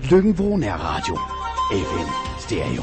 Løkken-Vrå Nærradio. FM Stereo.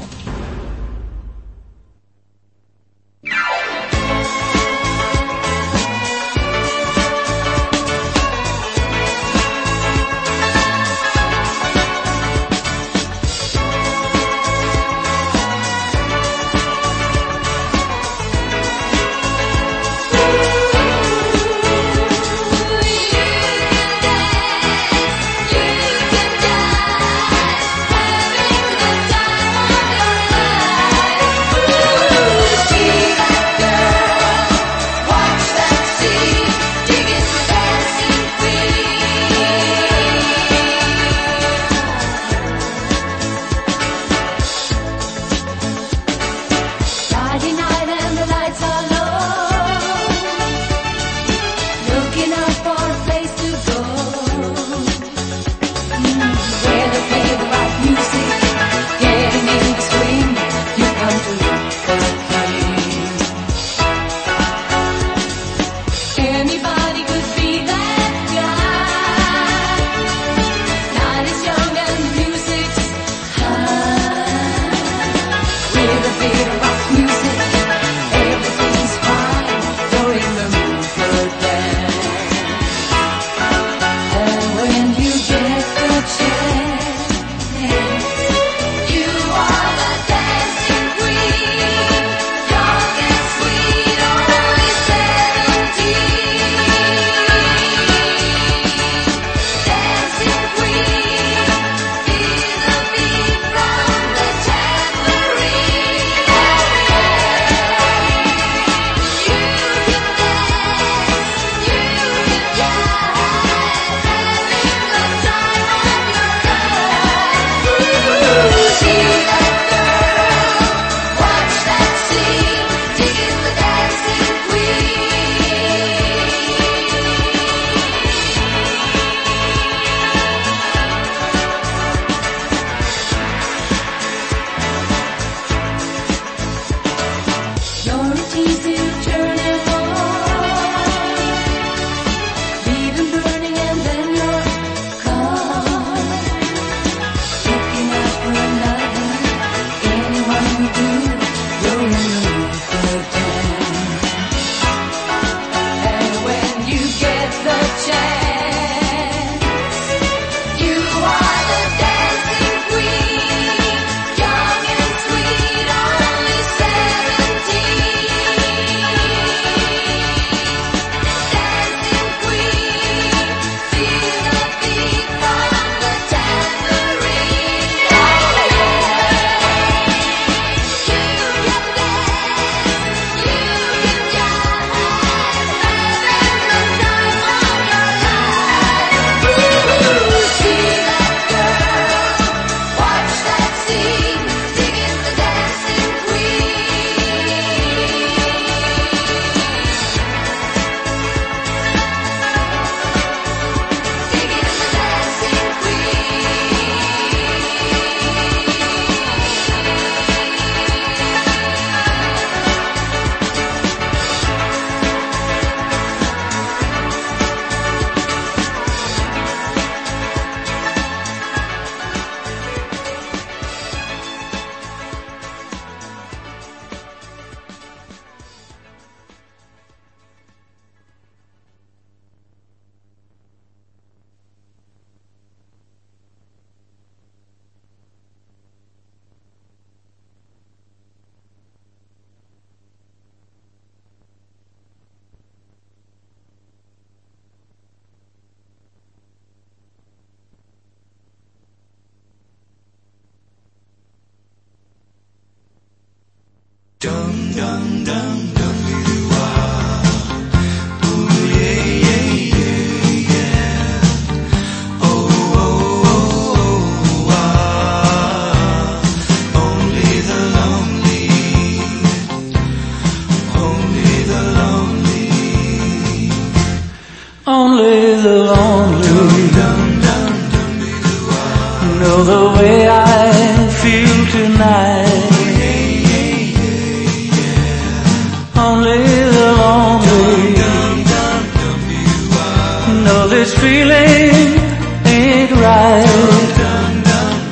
this feeling ain't right.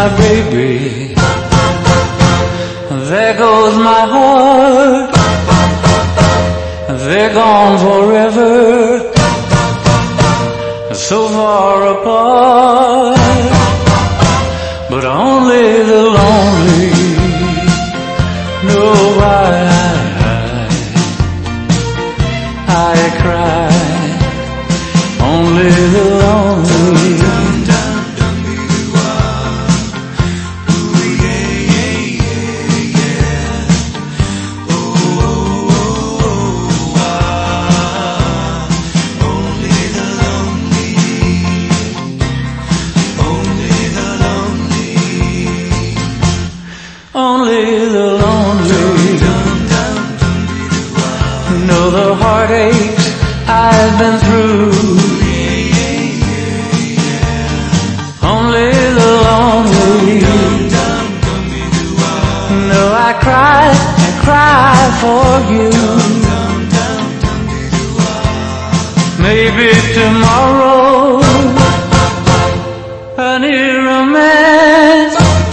my baby. There goes my heart. They're gone forever, so far apart. But only the lonely know why I cry. Only the lonely. Heartaches I've been through. Only the lonely. No, I cry for you. Maybe tomorrow a new romance.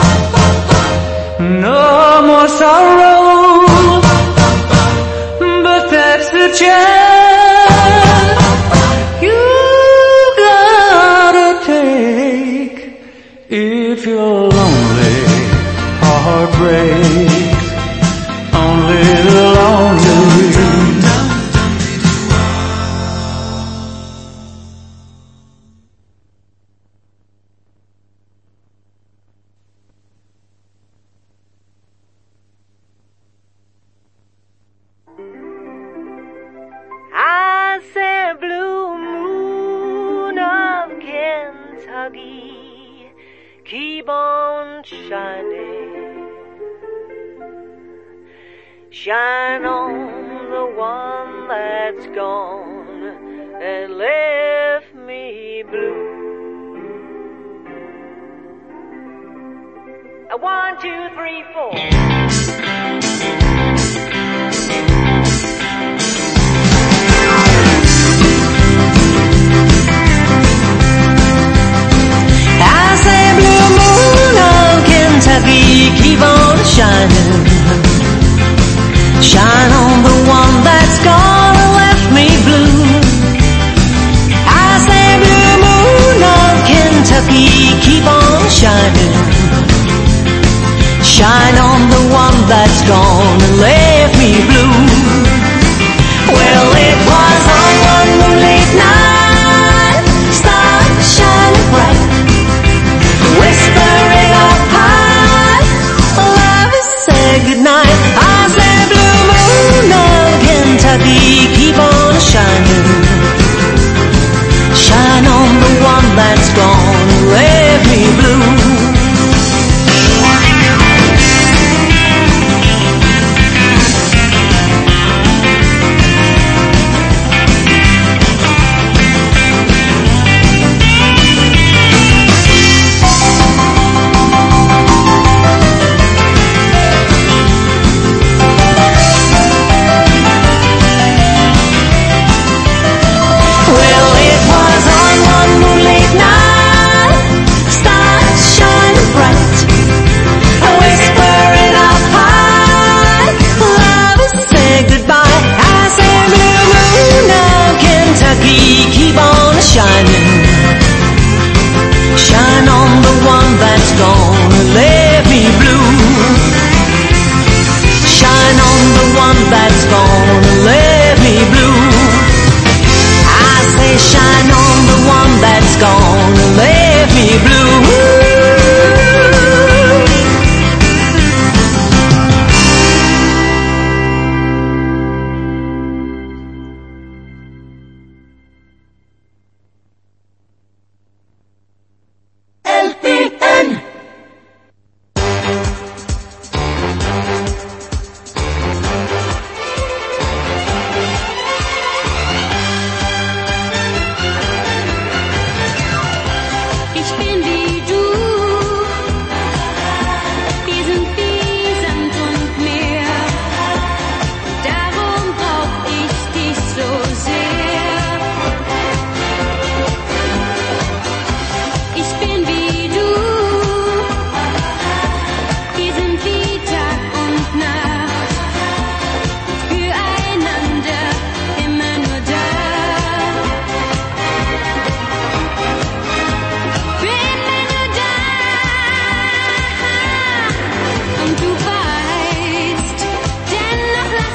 No more sorrow. The chance you gotta take if you're lonely. Heart breaks. Only the lonely. Keep on shining, shine on the one that's gone and left me blue. 1, 2, 3, 4. I say blue moon of Kentucky, keep on shining. Shine on the one that's gone and left me blue. I say blue moon of Kentucky, keep on shining. Shine on the one that's gone and left me blue. Well, it was on one moonlit night, stars shining bright, whispering up high, lovers said goodnight. I said blue moon of Kentucky, keep on shining. Shine on the one that's gone and left me blue.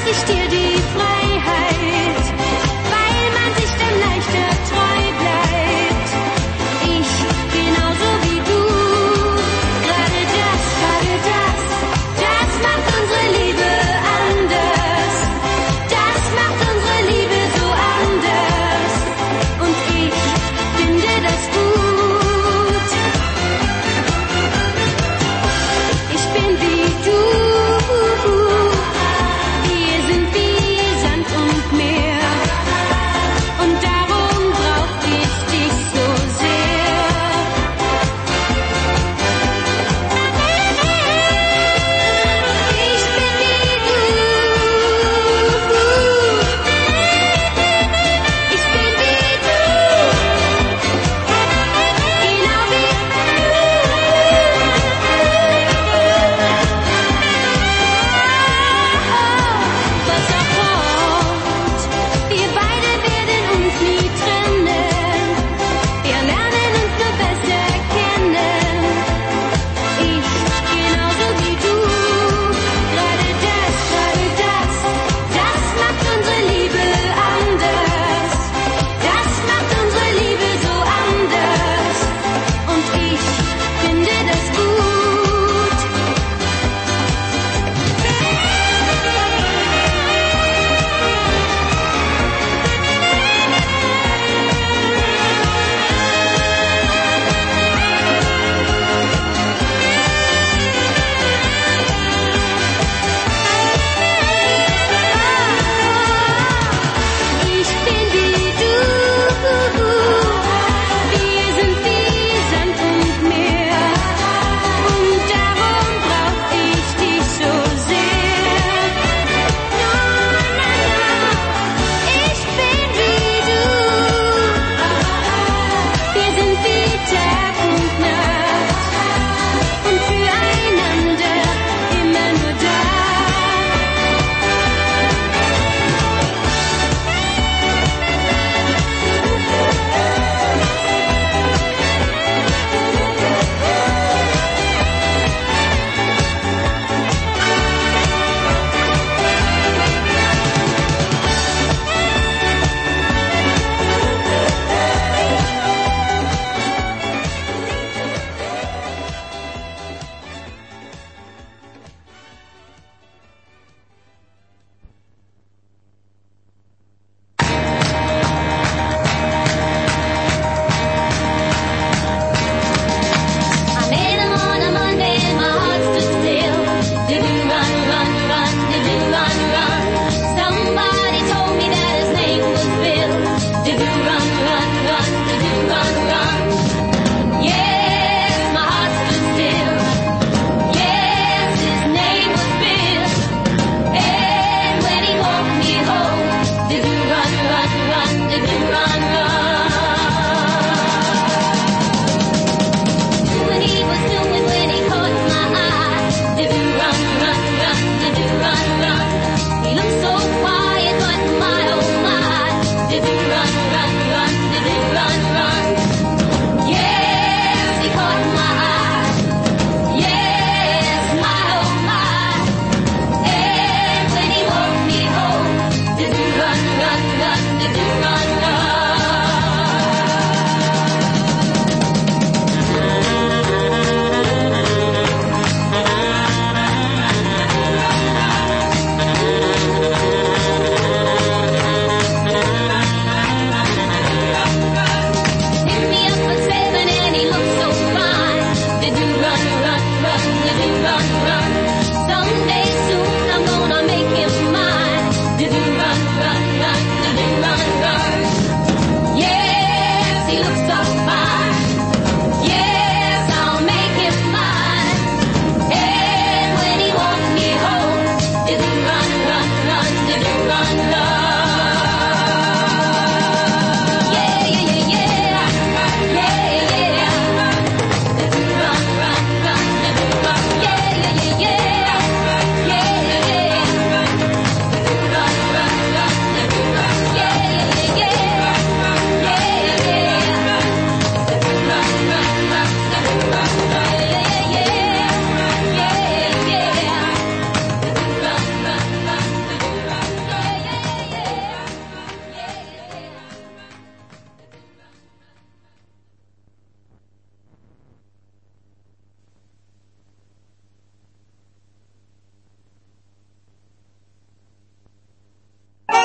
ich dir die Freiheit, weil man sich dann leichter treu bleibt. Ich genauso wie du, gerade das macht unsere Liebe anders. Das macht unsere Liebe so anders. Und ich finde das gut. Ich bin wie du, wir sind wie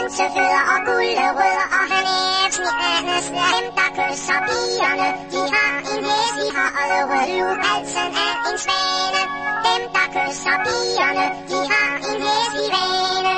Hønsefødder og gulerødder og han er sneernes dem, der kysser pigerne. De har en hest, de har allerede i halsen af en svane. Dem, der kysser pigerne, de har en hest i vane.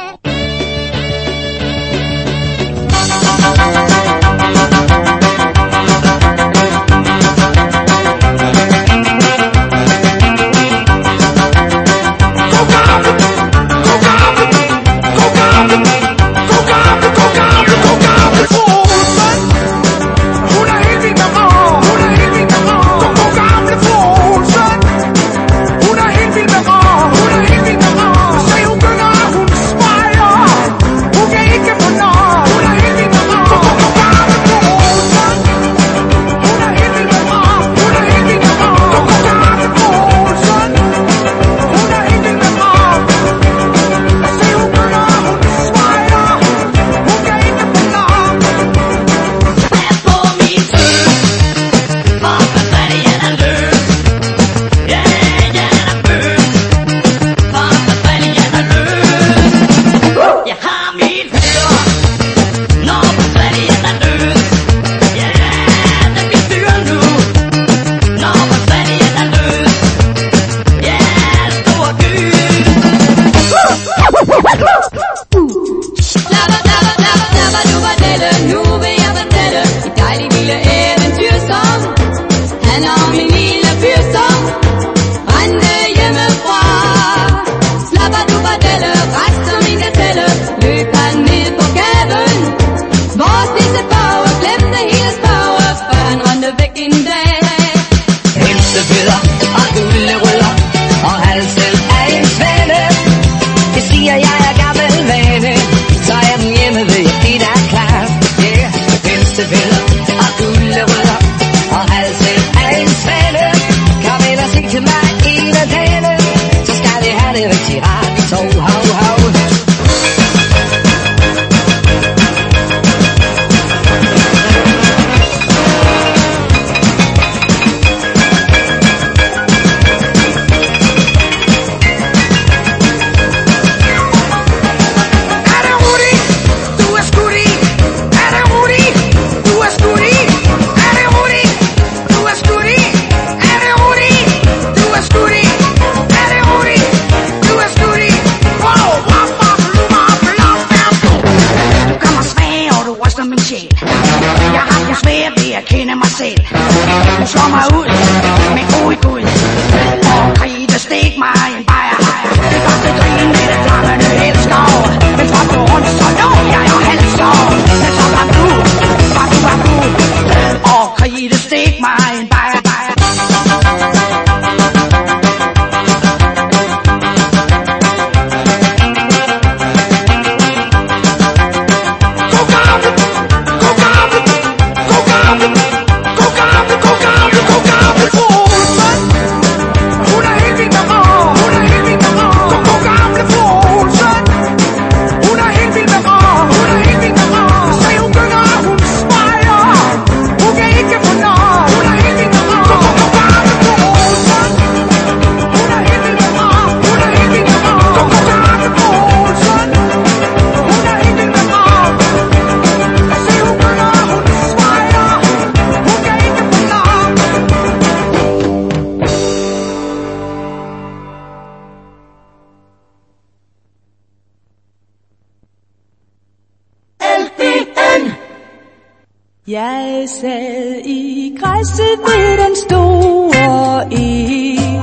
Jeg sad i græsset ved den store eg.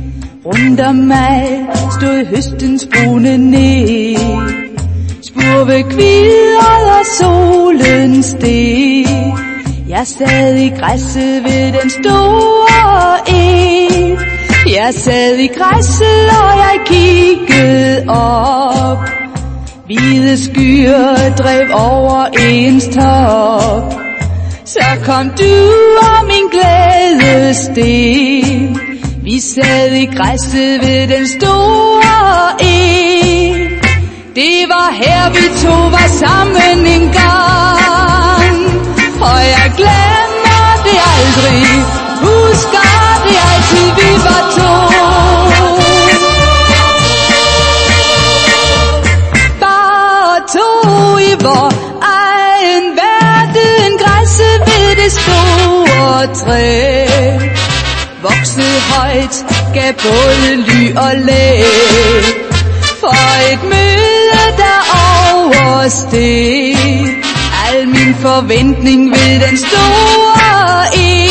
Rundt om mig stod høstens brune næ. Spurve kvidrede og solen steg. Jeg sad i græsset ved den store eg. Jeg sad i græsset og jeg kiggede op. Hvide skyer drev over ens top. Så kom du og min glæde steg. Vi sad i græsset ved den store eg. Det var her vi to var sammen en gang. Og jeg glemmer det aldrig. Husker det altid vi var to. Bare to i vor egen verden, græsset ved det store træ. Voksede højt, gav både ly og læ. For et møde, der oversteg al min forventning ved den store eg.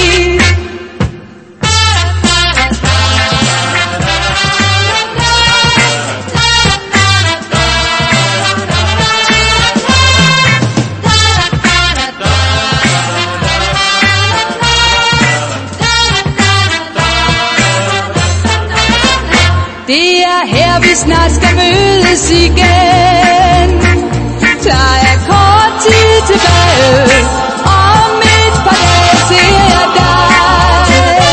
Det er her, vi snart skal mødes igen. Der er kort tid tilbage, om et par dage ser jeg dig.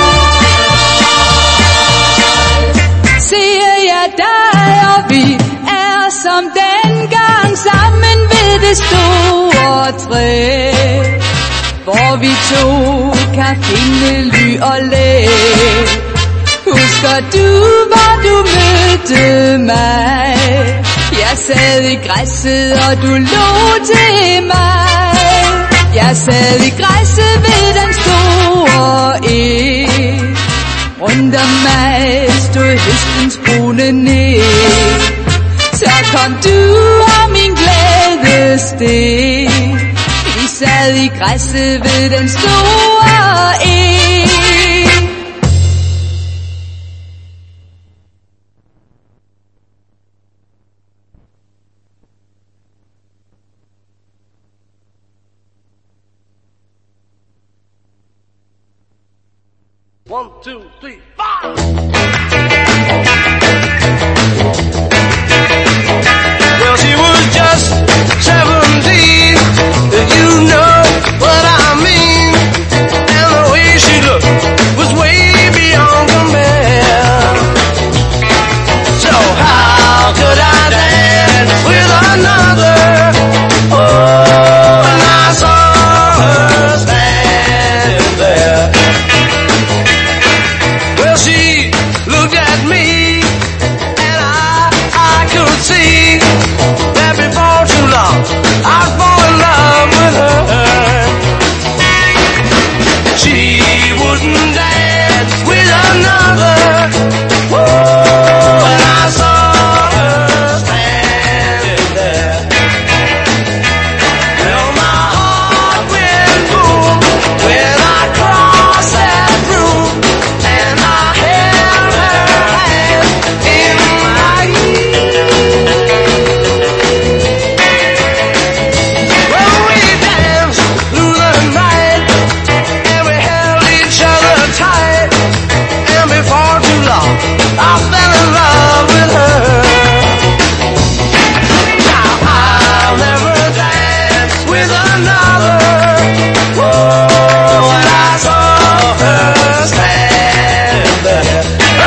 Ser jeg dig, og vi er som dengang sammen ved det store træ, hvor vi to kan finde ly og læ. Husker du, hvor du mødte mig? Jeg sad i græsset, og du lå til mig. Jeg sad i græsset ved den store eg. Rundt om mig stod høstens brune næ. Så kom du, og min glæde steg. Vi sad i græsset ved den store eg. One, two, three, four. Well, she was just 17, you know what I mean. And the way she looked was way beyond compare. So how could I dance with another? Oh, and I saw her standing there. Well, she looked at me, and I could see that before too long I'd fall in love with her. She wouldn't dance with another. Whoa, and I saw her standing there. Well, my heart went boom when I crossed that room, and I held her hand in my well, we danced through the night, and we held each other tight, and before too long I fell in love with her. Now I'll never dance with another. Oh, and I saw her standing there.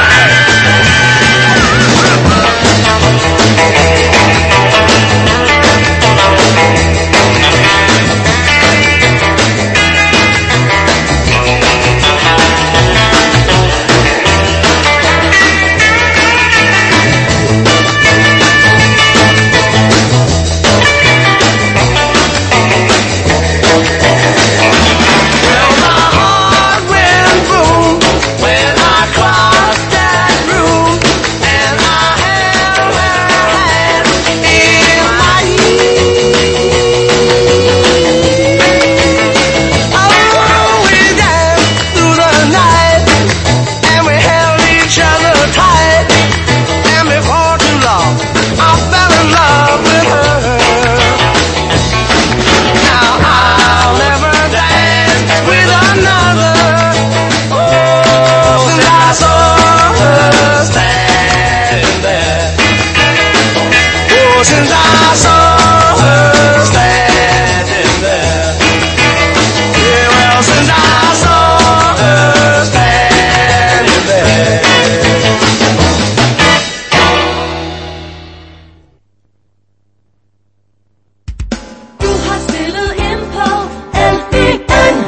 Well, my heart went boom when I crossed that room, and I held her hand in my oh, we danced through the night, and we held each other tight, and before too long I fell in love with her. Now I'll never dance with another. Oh, since I saw her standing there. Oh, since I saw her standing there. Yeah, well, since I saw her standing there. Du har stillet ind på LBN.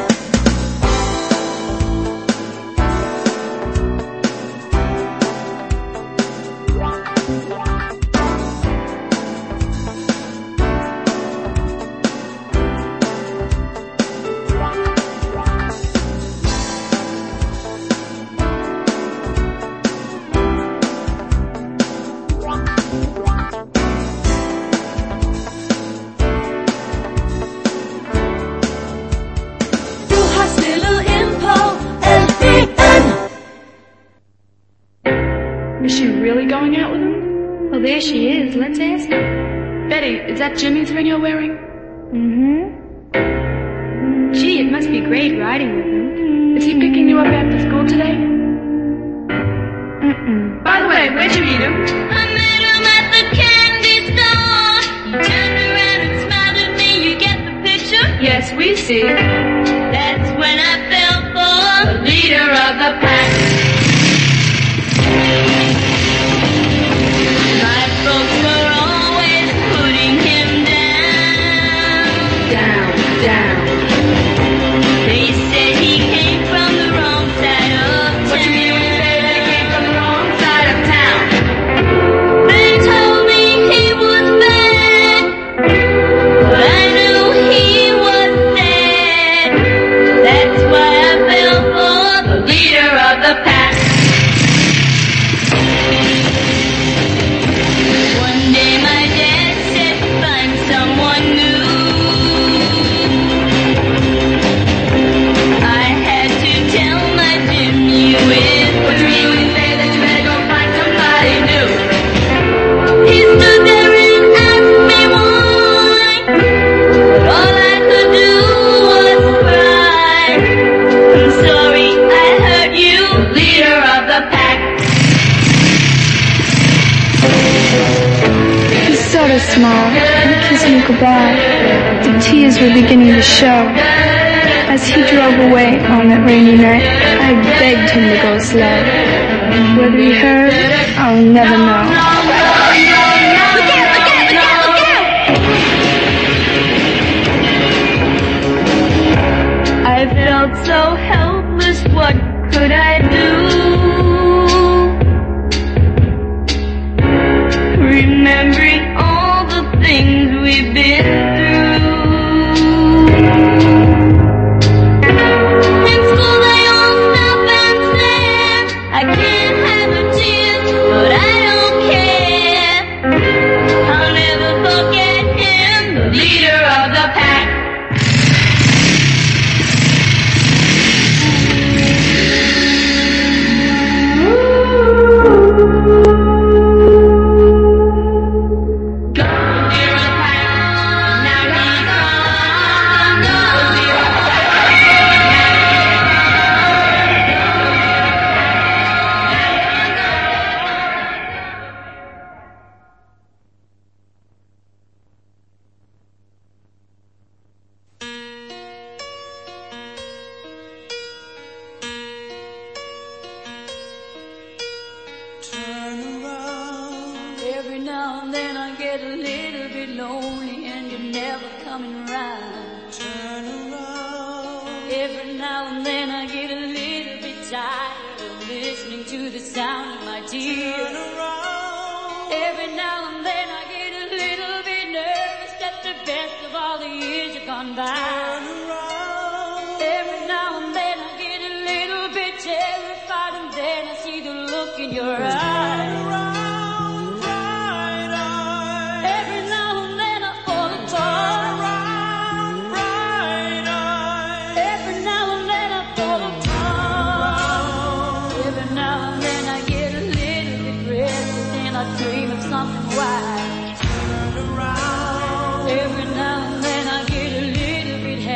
really going out with him? Well, there she is. Let's ask her. Betty, is that Jimmy's ring you're wearing? Gee, it must be great riding with him. Is he picking you up after school today? By the way, where'd you meet him? I met him at the candy store. He turned around and smiled at me. You get the picture? Yes, we see. That's when I fell for the leader of the pack. My folks were always putting him down. Down. They said he came from the wrong side of town. What you mean when you say that he came from the wrong side of town? They told me he was bad, but I knew he was sad. That's why I fell for the leader of the pack. One day my dad said, find someone new. I had to tell my Jim you is What you mean when you say that you better go find somebody new? He stood there and asked me why, but all I could do was cry. I'm sorry I hurt you, leader of the pack. He sort of smiled and kissed me goodbye. The tears were beginning to show. As he drove away on that rainy night, I begged him to go slow. Whether he heard, I'll never know. Look out! I felt so helpless, what could I do? Remembering all the things we've been through. In school they all stop and stare. I can't have a chance, but I don't care. I'll never forget him, the leader of the pack. Every now and then I get a little bit lonely and you're never coming round. Turn around. Every now and then I get a little bit tired of listening to the sound of my tears. Turn around. Every now and then I get a little bit nervous that the best of all the years have gone by. Turn around. Every now and then I get a little bit terrified and then I see the look in your eyes. Dream of something wild. Turn around. Every now and then I get a little bit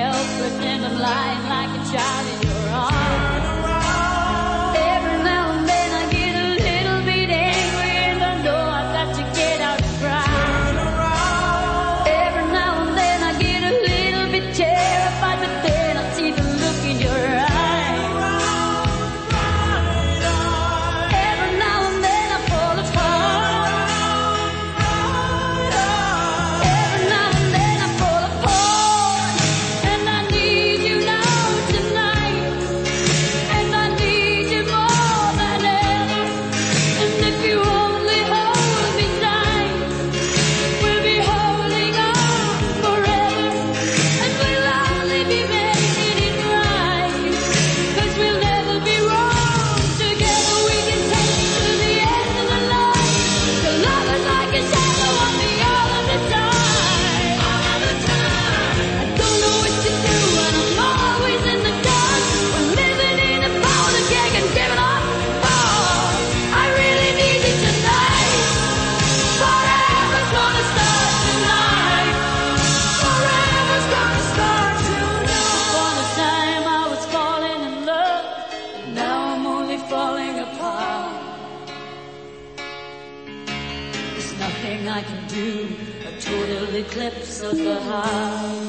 a total eclipse of the heart.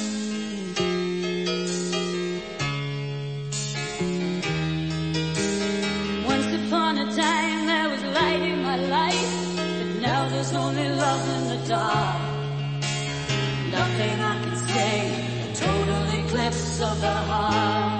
Once upon a time there was light in my life, but now there's only love in the dark. Nothing I can say, a total eclipse of the heart.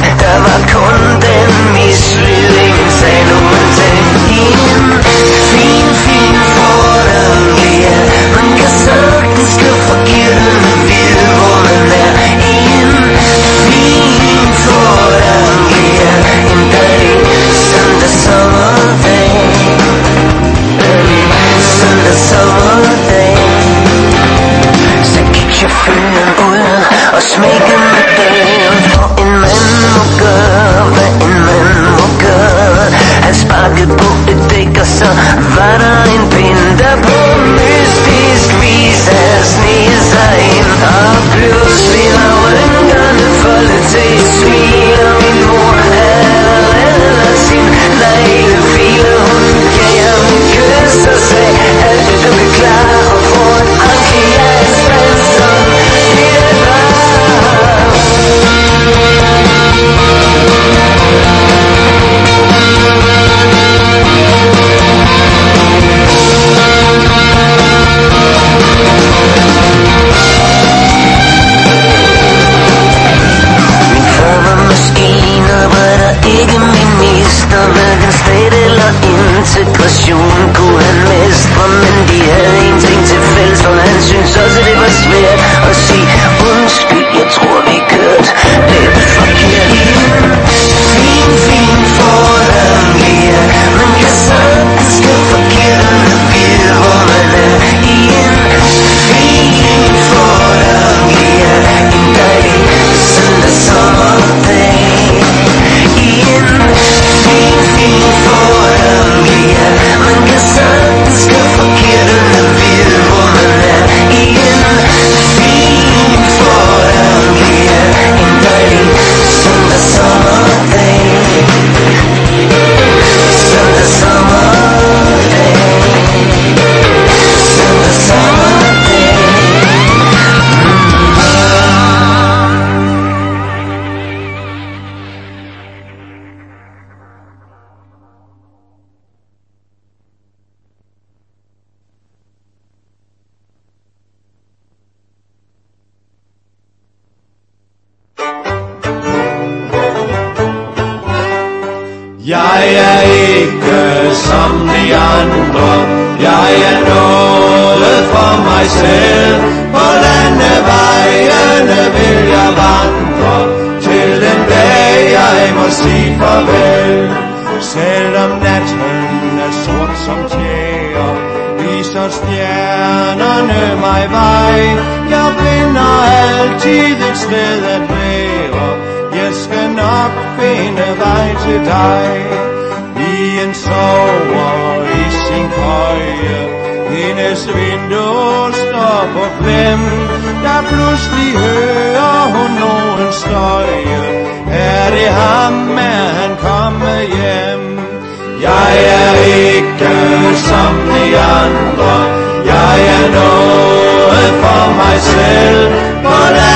kun den mislykkede sagde nu man tænkte i en fin mig selv. På landevejene vil jeg vandre, til den dag jeg må sige farvel. Selvom natten er sort som tjære, viser stjernerne mig vej. Jeg finder altid et sted at være, jeg skal nok finde vej til dig. Pigen sover i sin køje, hendes vindue står på klem. Da pludselig hører hun nogen støje, er det ham, er han kommet hjem? Jeg er ikke som de andre, jeg er noget for mig selv. På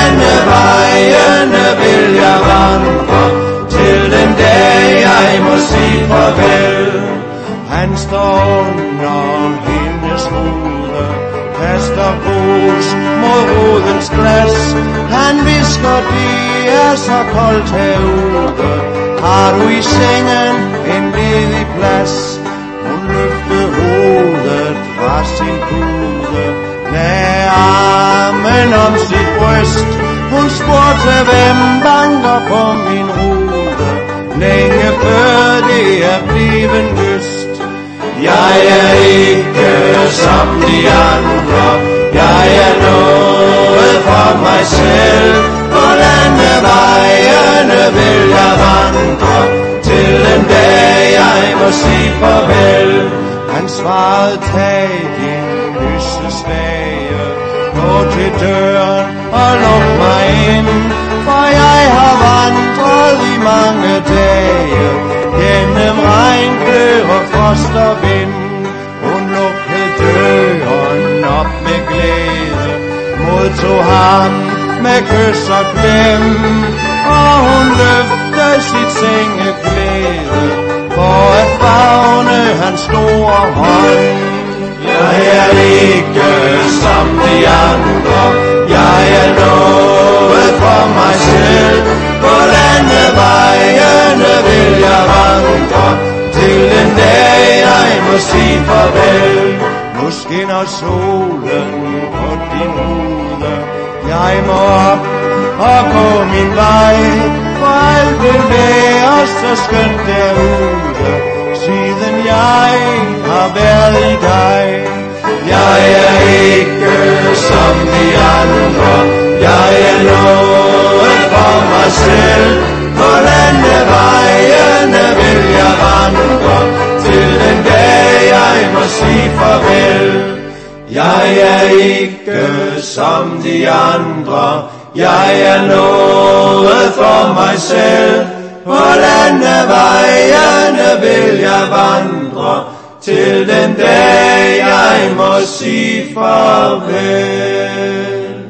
landevejene vil jeg vandre, til den dag jeg må sige farvel. Han står under hendes rude, kaster grus mod rudens glas. Han visker, det er så koldt herude, har du i sengen en ledig plads? Hun løftede hovedet fra sin pude, lagde armen om sit bryst. Hun spurgte, hvem banker på min rude, længe før det er blevet lyst. Jeg er ikke som de andre, jeg er noget for mig selv. På landevejene vil jeg vandre, til den dag jeg må sige farvel. Han svarede, tag din lysestage, gå til døren og luk mig ind, for jeg har vandret i mange dage, gennem regn, kløver, frost og vind. Hun lukkede døren op med glæde, modtog ham med kys og klem, og hun løftede sit sengeklæde, for at favne hans store hånd. Jeg er ikke som de andre, jeg er noget for mig selv. På landevejene vil jeg vandre, til den dag jeg må sige farvel. Nu skinner solen på din rude, jeg må op og gå min vej, for alt vil være så skønt derude, siden jeg har været i dig. Jeg er ikke som de andre, jeg er noget for mig selv. På landevejene vil jeg vandre, til den dag jeg må sige farvel. Jeg er ikke som de andre, jeg er noget for mig selv. På landevejene vil jeg vandre, til den dag jeg må sige farvel.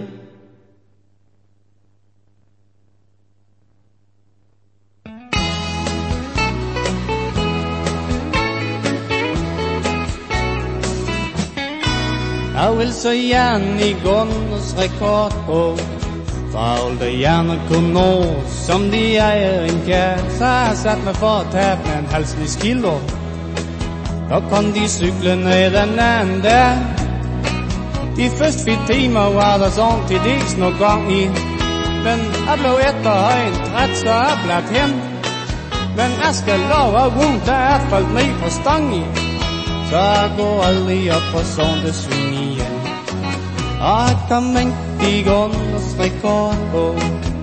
Jeg vil så gjerne i Gunners rekordbog, for alt det gjerne kunne nå, som de ejer en kær. Så har jeg sat mig for at tabe med en halslig kilo, da kom de cykle ned den anden der. De første 4 timer var der sådan til dels noget gang i, men jeg blev efterhøjen træt, så jeg blev hen. Men jeg skal love at rundt, der er faldt ned på stang i, så jeg går aldrig op på sådan det sving igen. Og jeg kom ind i Gunners rekordbog.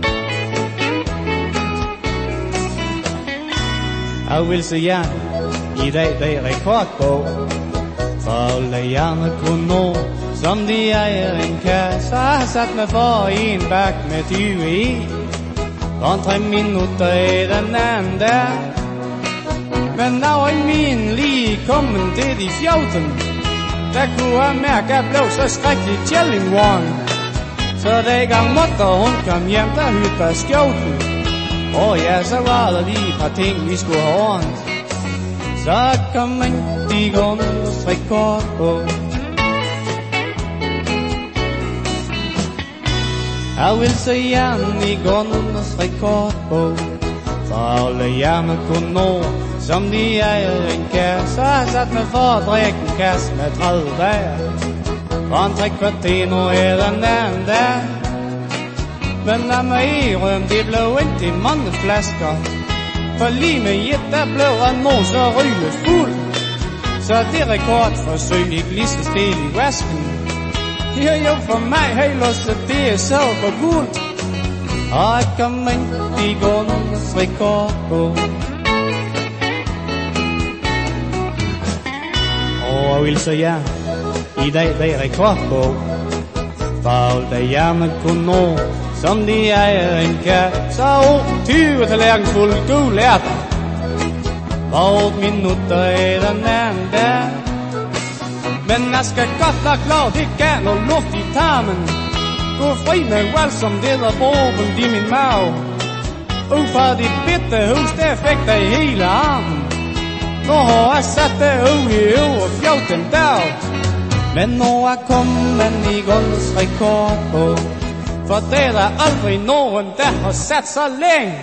Jeg vil så gerne i dag det er rekordbog, for alle gerne kunne nå, som de ejer en kasse. Så har jeg sat mig for en bak med 20 i, og 3 minutter i den anden der. Men når i min lige kommet til de 14, der kunne jeg mærke, at jeg blev så skrækkelig tjællingvåren. Så da gang måtte hun kom hjem, der hytte af skjorten. Og ja, så var der lige et par ting, vi skulle have ordnet. Så kom ind i Gunners rekordbog. Jeg vil så gerne i Gunners rekordbog, for alle gerne kunne nå, som de ejer en kasse. Så har jeg sat mig for at drikke en kasse med 30 bager, For en 3 kvarter, nu er der nærmere der. Men lad mig indrømme, det blev ikke mange flasker. For lige med et, der blev han så rygende fuld. Så det rekordforsøg ikke lige så stil i vasken. Jo, for mig, hey, så det er så for gult. Og jeg kom ind i Gunners rekordbog. Og jeg vil så gerne i dag være rekordbog. For alt det hjemme kunne nå, som de ejer en kat. Så 20 tallerkensfulde gul ærter. For 8 minutter er der nærmere der. Men jeg skal godt være klar, det gav noget luft i tarmen. Gå fri med alt som det der boben i min mave. Ud fra dit bitte hus, der fik dig hele armen. Nu har jeg sat det ud i over 14 dage. Men nu er kommet i Gunners rekordbog. For det er der aldrig nogen, der har sat så længe.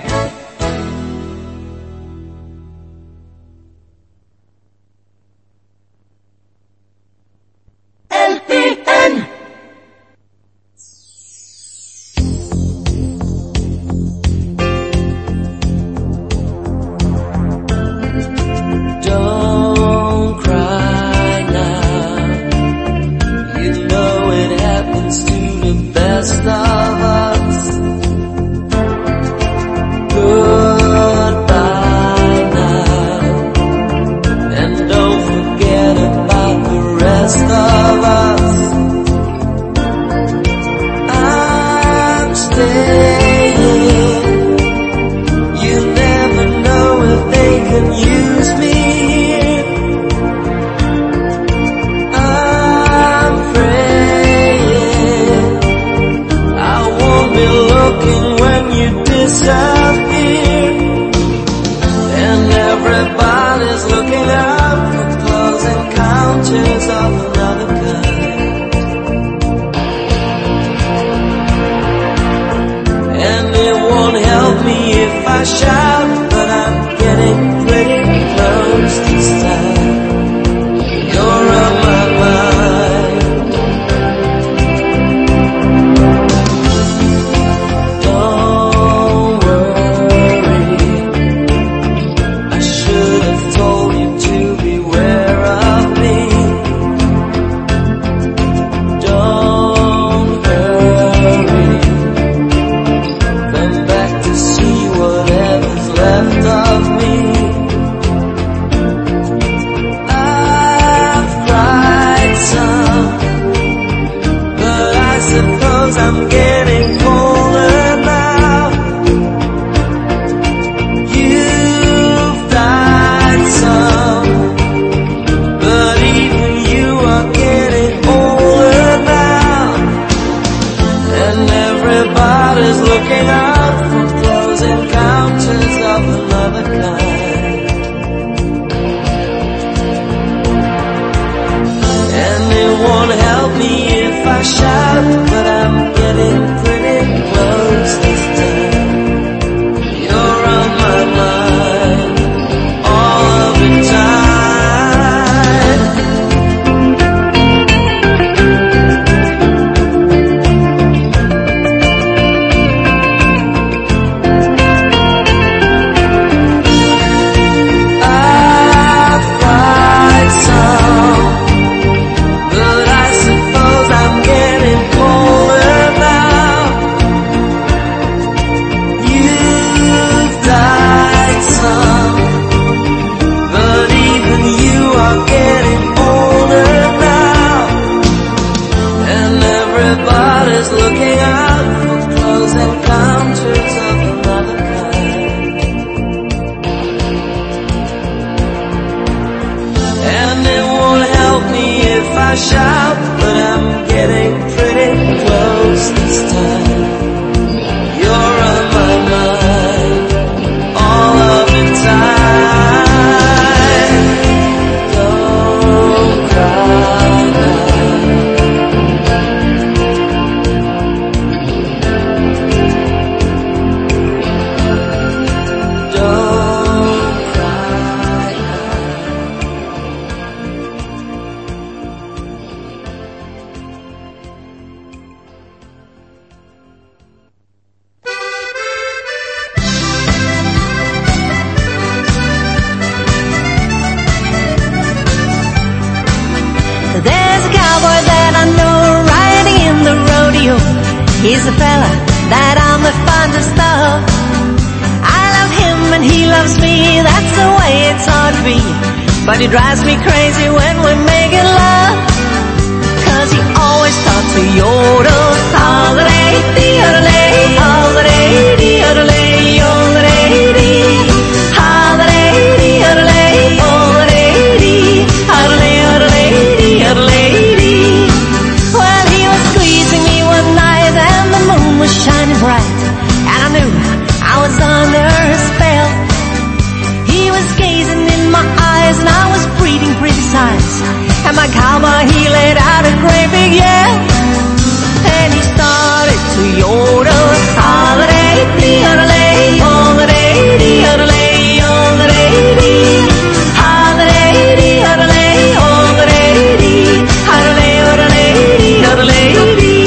He's the fella that I'm the fondest of. I love him and he loves me, that's the way it's ought to be. But he drives me crazy when we're making love, 'cause he always starts to yodel. All-a-day-dee, all-a-day, all-a-day-dee, all-a-day, all-a-day-dee. All-a-day-dee, all-a-day, all-a-day-dee, all-a-day, all-a-day-dee, all-a-day-dee. Well, he was squeezing me one night and the moon was shining bright, and I knew I was under a spell. He was gazing in my eyes and I was breathing pretty sighs, and my cowboy, he let out a great big yell, and he started to yodel. All-a-day-dee, all-a-day, all-a-day-dee, all-a-day, all-a-day-dee. All-a-day-dee, all-a-day, all-a-day-dee, all-a-day, all-a-day-dee, all-a-day-dee.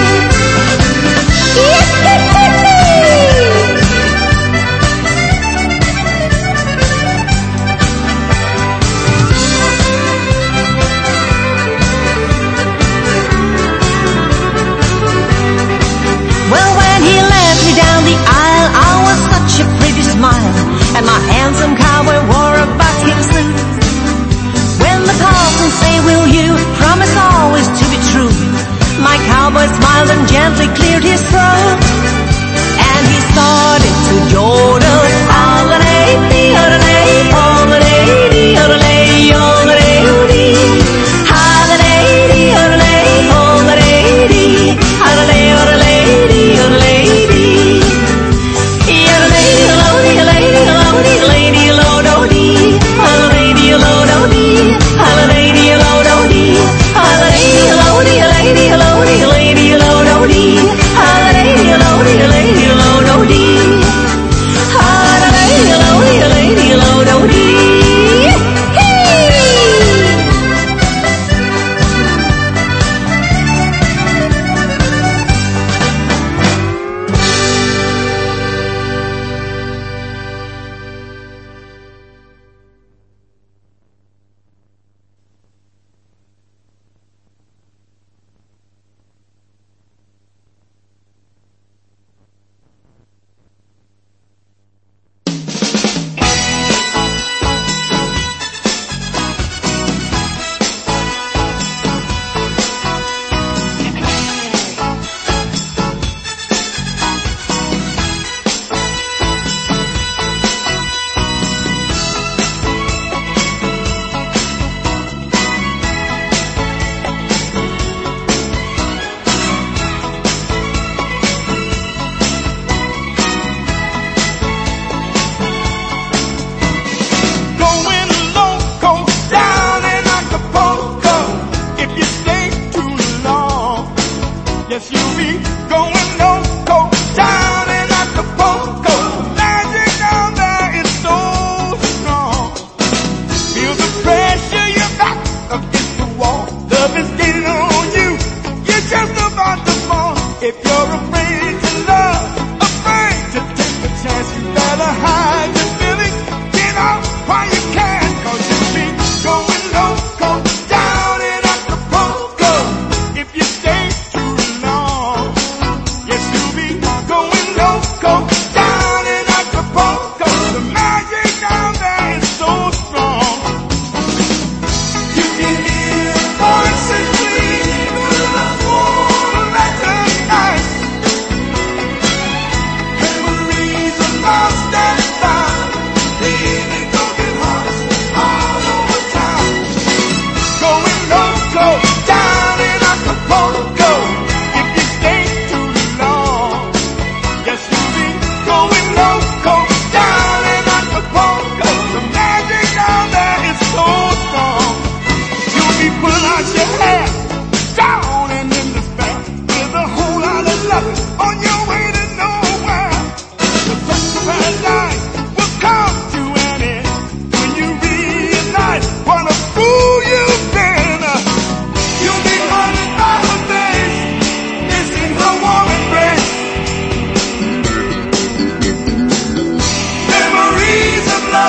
Well, when he led me down the aisle, I was such a pretty smile, and my handsome cowboy wore a buckskin suit. When the Parsons say, will you promise always to be true, my cowboy smiled and gently cleared his throat, and he started to yodel. All-a-day-dee, all-a-day, all-a-day-dee, all-a-day, all-a-day-dee. All-a-day-dee, all-a-day, all-a-day-dee, all-a-day, all-a-day-dee, all-a-day-dee. All-a-day, all-a-day, all-a-day, all-a-day-dee, all-a-day, all-a-day-dee, all-a-day, all-a-day-dee, all-a-day, all-a-day, all-a-day, all-a-day, all-a-day, all-a-day, all-a-day, all-a-day, all-a-day, all-a-day.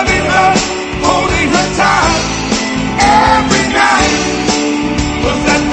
Was that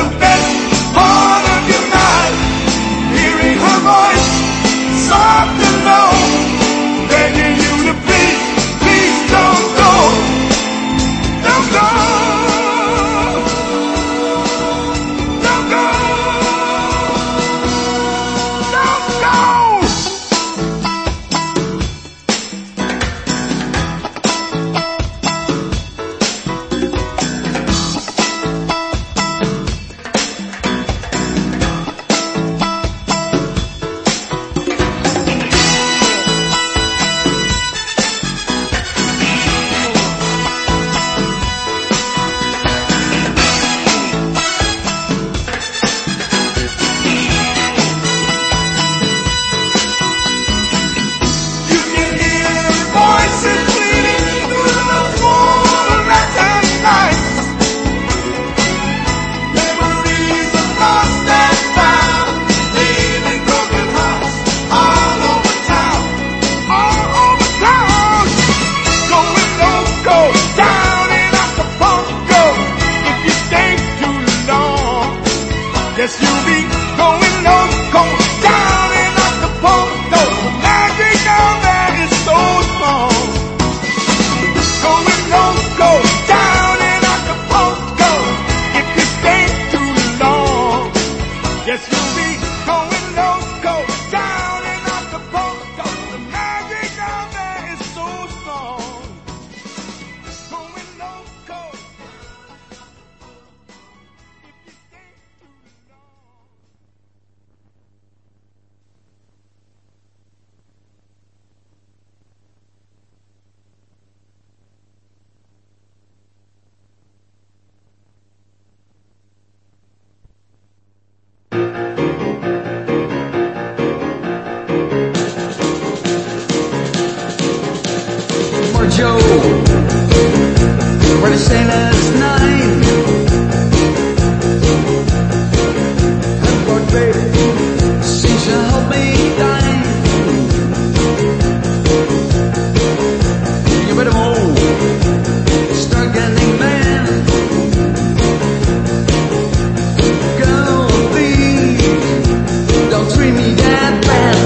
Yes, you'll be going loco down in Acapulco. The magic down there is so strong. Going loco down in Acapulco. If you stay too long, yes, you'll be going loco down in Acapulco. The magic down there is so strong. Going loco. Joe, where the sailor's nine. And Lord, baby, since you help me dine, you better move, struggling man. Girl, please, don't treat me that bad.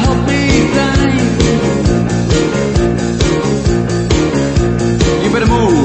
You better move.